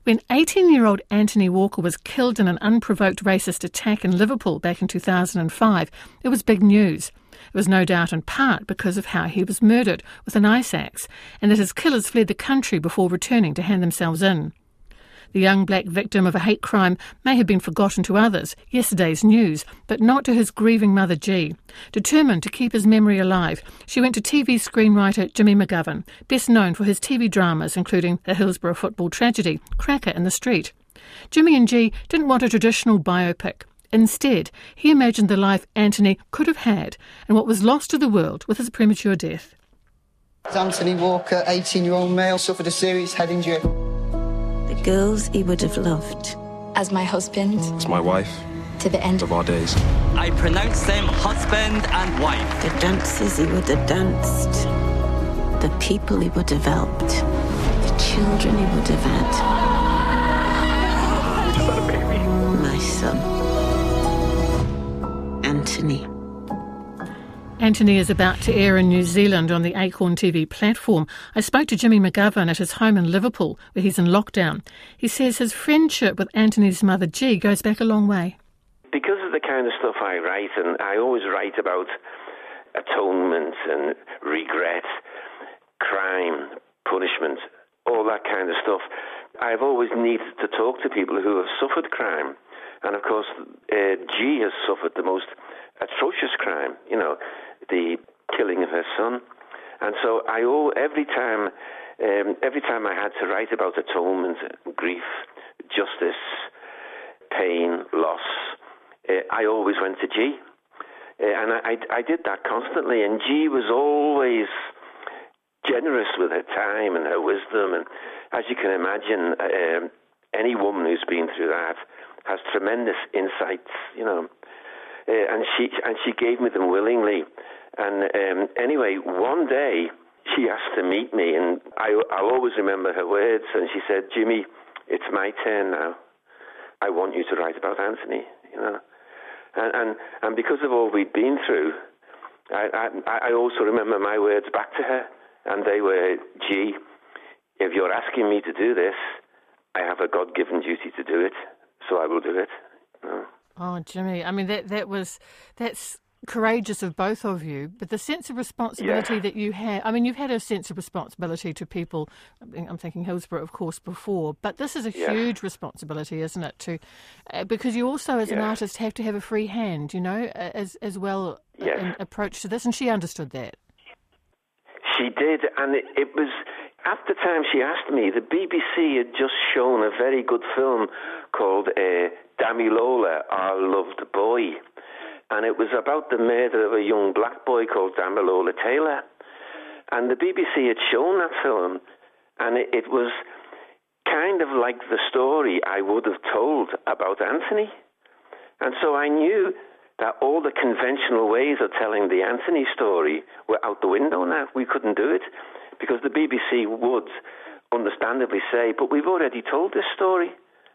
When 18-year-old Anthony Walker was killed in an unprovoked racist attack in Liverpool back in 2005, it was big news. It was no doubt in part because of how he was murdered with an ice axe, and that his killers fled the country before returning to hand themselves in. The young black victim of a hate crime may have been forgotten to others, yesterday's news, but not to his grieving mother G. Determined to keep his memory alive, she went to TV screenwriter Jimmy McGovern, best known for his TV dramas including the Hillsborough football tragedy, Cracker in the Street. Jimmy and G didn't want a traditional biopic. Instead, he imagined the life Anthony could have had and what was lost to the world with his premature death. Anthony Walker, 18-year-old male, suffered a serious head injury. The girls he would have loved. As my husband. As my wife. To the end of our days. I pronounce them husband and wife. The dances he would have danced. The people he would have helped. The children he would have had. Is that a baby? My son. Anthony. Anthony is about to air in New Zealand on the Acorn TV platform. I spoke to Jimmy McGovern at his home in Liverpool, where he's in lockdown. He says his friendship with Anthony's mother G goes back a long way. Because of the kind of stuff I write, and I always write about atonement and regret, crime, punishment, all that kind of stuff, I've always needed to talk to people who have suffered crime. And of course, G has suffered the most atrocious crime, the killing of her son. And so every time I had to write about atonement, grief, justice, pain, loss, I always went to G. And I did that constantly. And G was always generous with her time and her wisdom. And as you can imagine, any woman who's been through that has tremendous insights, and she gave me them willingly. And anyway, one day she asked to meet me, and I'll always remember her words. And she said, "Jimmy, it's my turn now. I want you to write about Anthony." And because of all we'd been through, I also remember my words back to her, and they were, "G, if you're asking me to do this, I have a God-given duty to do it, so I will do it." Oh, Jimmy, I mean, that's courageous of both of you, but the sense of responsibility that you have, I mean, you've had a sense of responsibility to people, I'm thinking Hillsborough, of course, before, but this is a huge responsibility, isn't it, because you also, as an artist, have to have a free hand, as well an approach to this, and she understood that. She did, and it was, at the time she asked me, the BBC had just shown a very good film called Damilola, Our Loved Boy. And it was about the murder of a young black boy called Damilola Taylor. And the BBC had shown that film, and it was kind of like the story I would have told about Anthony. And so I knew that all the conventional ways of telling the Anthony story were out the window now. We couldn't do it, because the BBC would understandably say, "But we've already told this story,"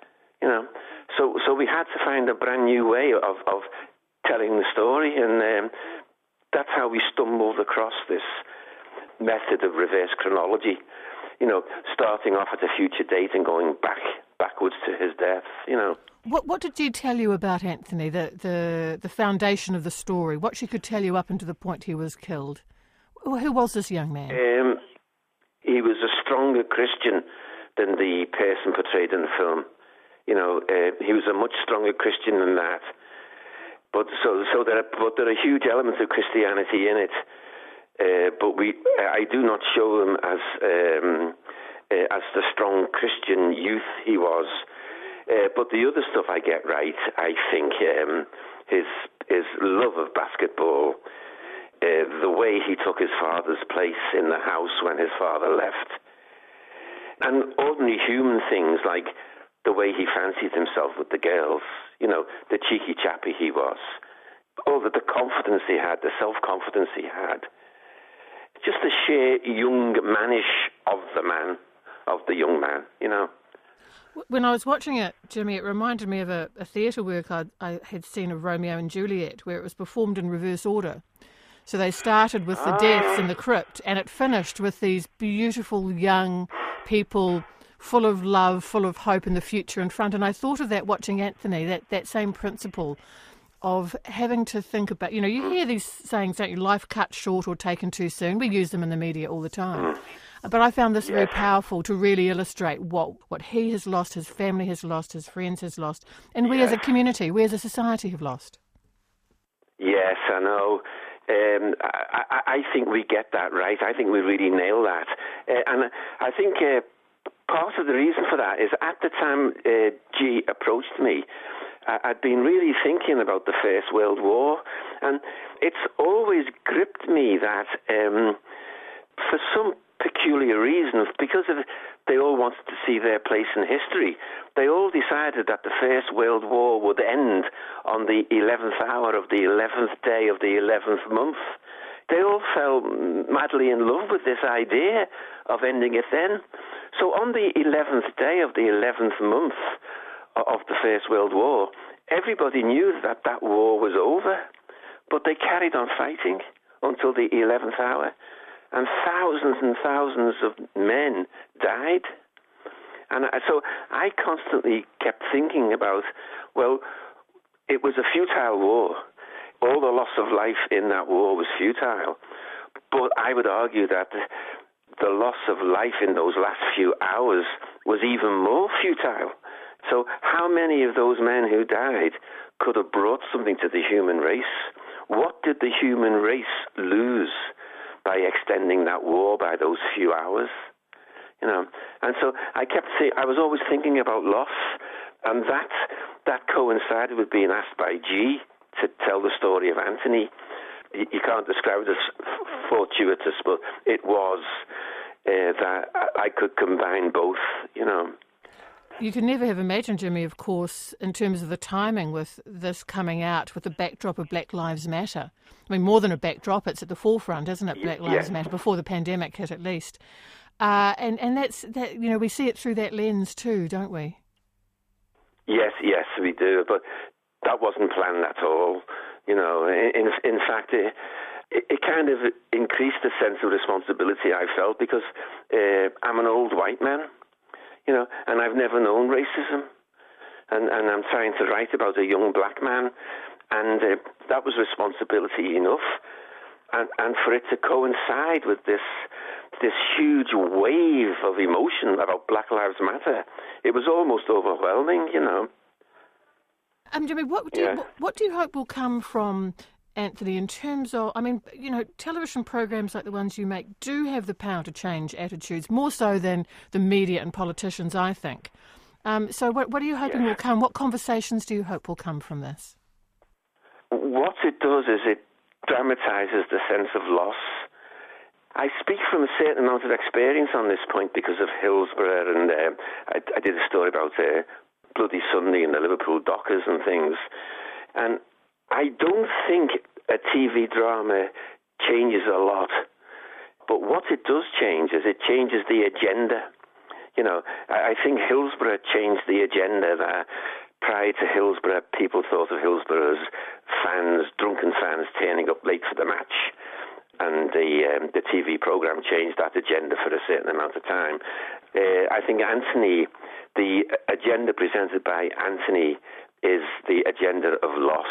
So we had to find a brand new way of telling the story, and that's how we stumbled across this method of reverse chronology, starting off at a future date and going backwards to his death, What did you tell you about Anthony, the foundation of the story, what she could tell you up until the point he was killed? Who was this young man? He was a stronger Christian than the person portrayed in the film. He was a much stronger Christian than that. But there are huge elements of Christianity in it. But I do not show him as the strong Christian youth he was. But the other stuff I get right, I think, his love of basketball, the way he took his father's place in the house when his father left, and ordinary human things like the way he fancied himself with the girls, the cheeky chappy he was, all the confidence he had, the self-confidence he had, just the sheer young manish of the young man, When I was watching it, Jimmy, it reminded me of a theatre work I had seen of Romeo and Juliet, where it was performed in reverse order. So they started with the deaths in the crypt, and it finished with these beautiful young people full of love, full of hope in the future in front. And I thought of that watching Anthony, that same principle of having to think about, you hear these sayings, don't you, life cut short or taken too soon. We use them in the media all the time. But I found this very powerful to really illustrate what he has lost, his family has lost, his friends has lost, and we as a community, we as a society have lost. Yes, I know. I think we get that right. I think we really nail that. And I think part of the reason for that is at the time G approached me, I'd been really thinking about the First World War, and it's always gripped me that for some peculiar reasons, because they all wanted to see their place in history, they all decided that the First World War would end on the 11th hour of the 11th day of the 11th month. They all fell madly in love with this idea of ending it then. So on the 11th day of the 11th month of the First World War, everybody knew that that war was over, but they carried on fighting until the 11th hour. And thousands of men died. And so I constantly kept thinking about, well, it was a futile war. All the loss of life in that war was futile. But I would argue that the loss of life in those last few hours was even more futile. So how many of those men who died could have brought something to the human race? What did the human race lose by extending that war by those few hours? And so I was always thinking about loss, and that coincided with being asked by G to tell the story of Anthony. You can't describe it as fortuitous, but it was that I could combine both, You could never have imagined, Jimmy, of course, in terms of the timing with this coming out with the backdrop of Black Lives Matter. I mean, more than a backdrop, it's at the forefront, isn't it, Black Lives Matter, before the pandemic hit at least. And that's, we see it through that lens too, don't we? Yes, we do, but that wasn't planned at all. In fact, it kind of increased the sense of responsibility I felt because I'm an old white man. And I've never known racism. And I'm trying to write about a young black man, and that was responsibility enough. And for it to coincide with this huge wave of emotion about Black Lives Matter, it was almost overwhelming, Jimmy, what do you hope will come from Anthony, in terms of, television programs like the ones you make do have the power to change attitudes, more so than the media and politicians, I think. So what are you hoping will come? What conversations do you hope will come from this? What it does is it dramatises the sense of loss. I speak from a certain amount of experience on this point because of Hillsborough, and I did a story about Bloody Sunday and the Liverpool Dockers and things. And I don't think a TV drama changes a lot, but what it does change is it changes the agenda. I think Hillsborough changed the agenda. That prior to Hillsborough, people thought of Hillsborough as fans, drunken fans turning up late for the match, and the TV programme changed that agenda for a certain amount of time. I think Anthony, the agenda presented by Anthony is the agenda of loss.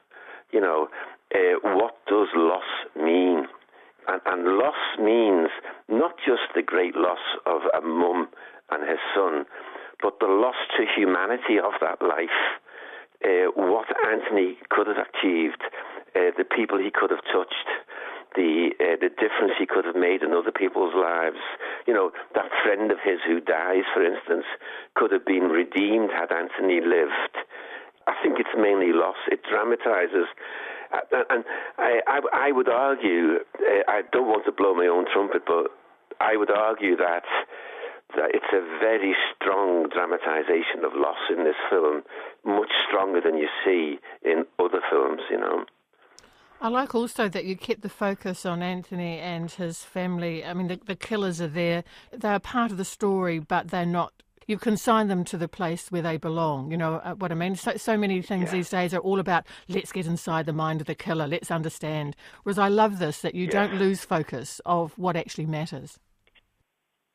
What does loss mean? And loss means not just the great loss of a mum and her son, but the loss to humanity of that life, what Anthony could have achieved, the people he could have touched, the difference he could have made in other people's lives. That friend of his who dies, for instance, could have been redeemed had Anthony lived. I think it's mainly loss. It dramatises. And I would argue, I don't want to blow my own trumpet, but I would argue that it's a very strong dramatisation of loss in this film, much stronger than you see in other films, I like also that you kept the focus on Anthony and his family. I mean, the killers are there. They're part of the story, but they're not. You consign them to the place where they belong. You know what I mean? So many things these days are all about, let's get inside the mind of the killer, let's understand. Whereas I love this, that you don't lose focus of what actually matters.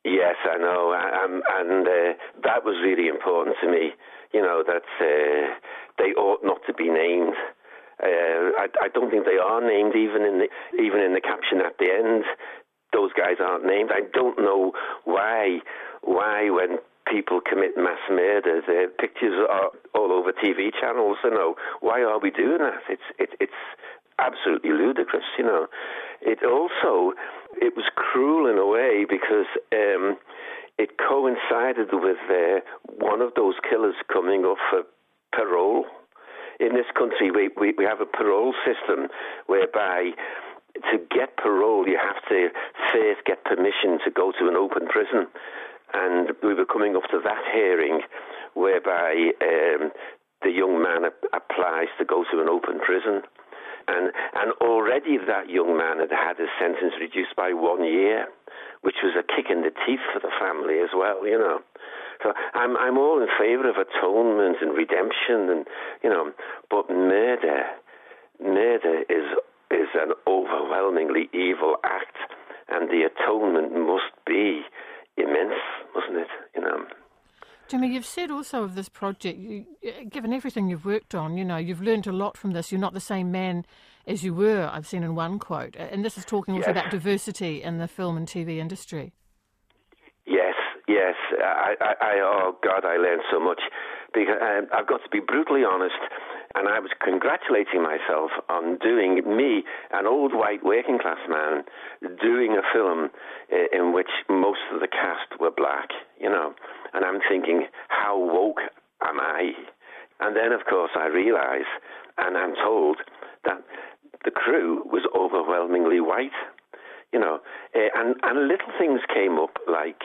Yes, I know, and that was really important to me. You know, that they ought not to be named. I don't think they are named, even in the caption at the end. Those guys aren't named. I don't know why when people commit mass murder, their pictures are all over TV channels. You know, why are we doing that? It's absolutely ludicrous. You know, it was cruel in a way because it coincided with one of those killers coming off for parole. In this country, we have a parole system whereby to get parole, you have to first get permission to go to an open prison. And we were coming up to that hearing whereby the young man applies to go to an open prison. And already that young man had his sentence reduced by 1 year, which was a kick in the teeth for the family as well, you know. So I'm all in favour of atonement and redemption, and you know, but murder is an overwhelmingly evil act, and the atonement must be immense, mustn't it? You know. Jimmy, you've said also of this project, given everything you've worked on, you know, you've learned a lot from this. You're not the same man as you were, I've seen in one quote. And this is talking also about diversity in the film and TV industry. Yes. Oh, God, I learned so much. Because I've got to be brutally honest, and I was congratulating myself on doing, me, an old white working class man, doing a film in which most of the cast were black, you know. And I'm thinking, how woke am I? And then, of course, I realise, and I'm told, that the crew was overwhelmingly white, you know. And little things came up like,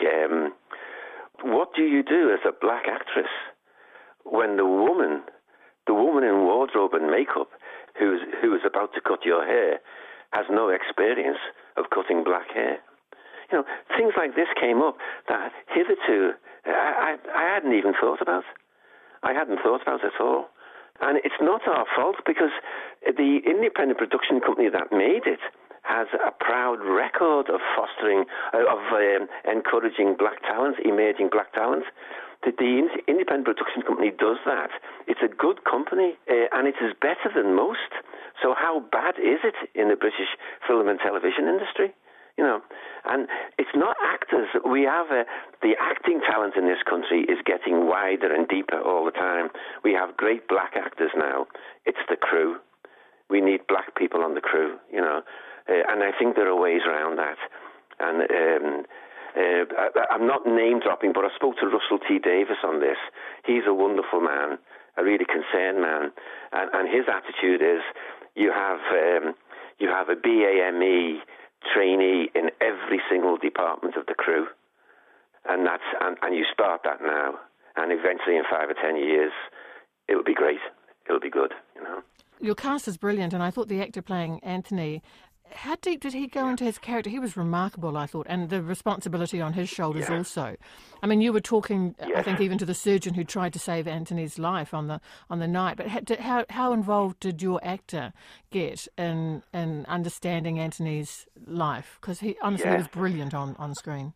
what do you do as a black actress when the woman in wardrobe and makeup who is about to cut your hair has no experience of cutting black hair? You know, things like this came up that hitherto I hadn't even thought about. I hadn't thought about at all. And it's not our fault because the independent production company that made it has a proud record of fostering, encouraging black talent, emerging black talent. The independent production company does that. It's a good company, and it is better than most. So how bad is it in the British film and television industry? You know, and it's not actors. We have the acting talent in this country is getting wider and deeper all the time. We have great black actors now. It's the crew. We need black people on the crew, you know. And I think there are ways around that. And I'm not name dropping, but I spoke to Russell T Davies on this. He's a wonderful man, a really concerned man, and his attitude is you have a BAME trainee in every single department of the crew, and you start that now, and eventually in 5 or 10 years, it'll be great. It'll be good, you know. Your cast is brilliant, and I thought the actor playing Anthony, how deep did he go into his character? He was remarkable, I thought, and the responsibility on his shoulders also. I mean, you were talking, I think, even to the surgeon who tried to save Anthony's life on the night. But how involved did your actor get in understanding Anthony's life? Because he honestly was brilliant on screen.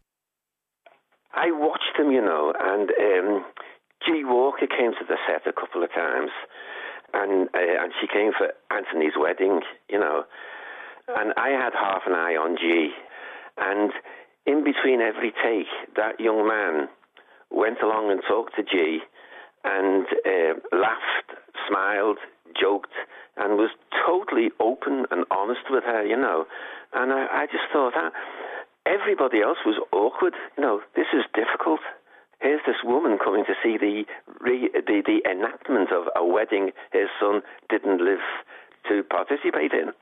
I watched him, you know, and G. Walker came to the set a couple of times, and she came for Anthony's wedding, you know. And I had half an eye on G. And in between every take, that young man went along and talked to G and laughed, smiled, joked, and was totally open and honest with her, you know. And I just thought that everybody else was awkward. You know, this is difficult. Here's this woman coming to see the enactment of a wedding his son didn't live to participate in.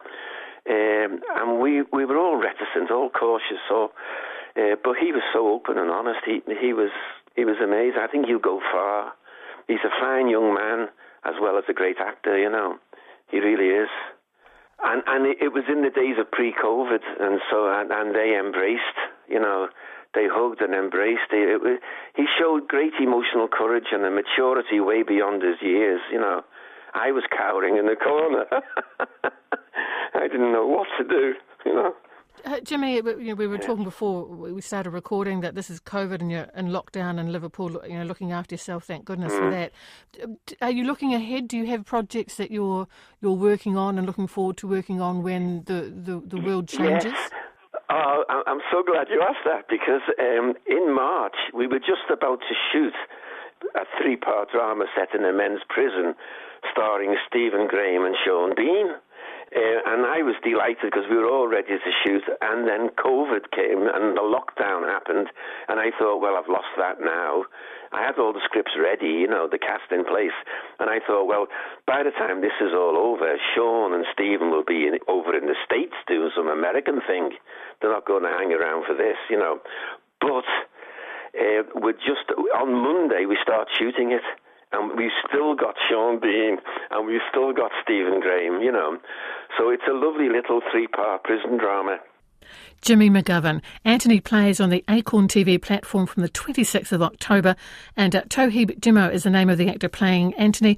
And we were all reticent, all cautious. So, but he was so open and honest. He was amazing. I think he'll go far. He's a fine young man as well as a great actor. You know, he really is. And it was in the days of pre-COVID, and they embraced. You know, they hugged and embraced. He showed great emotional courage and a maturity way beyond his years. You know, I was cowering in the corner. I didn't know what to do, you know. Jimmy, we were talking before we started recording that this is COVID and you're in lockdown in Liverpool, looking after yourself, thank goodness for that. Are you looking ahead? Do you have projects that you're working on and looking forward to working on when the world changes? Yes. Oh, I'm so glad you asked that, because in March we were just about to shoot a 3-part drama set in a men's prison starring Stephen Graham and Sean Bean. And I was delighted because we were all ready to shoot, and then COVID came and the lockdown happened, and I thought, well, I've lost that now. I had all the scripts ready, the cast in place, and I thought, well, by the time this is all over, Sean and Stephen will be over in the States doing some American thing. They're not going to hang around for this, But we're just, on Monday, we start shooting it. And we've still got Sean Bean, and we've still got Stephen Graham, So it's a lovely little 3-part prison drama. Jimmy McGovern. Anthony plays on the Acorn TV platform from the 26th of October, and Toheeb Jimoh is the name of the actor playing Anthony.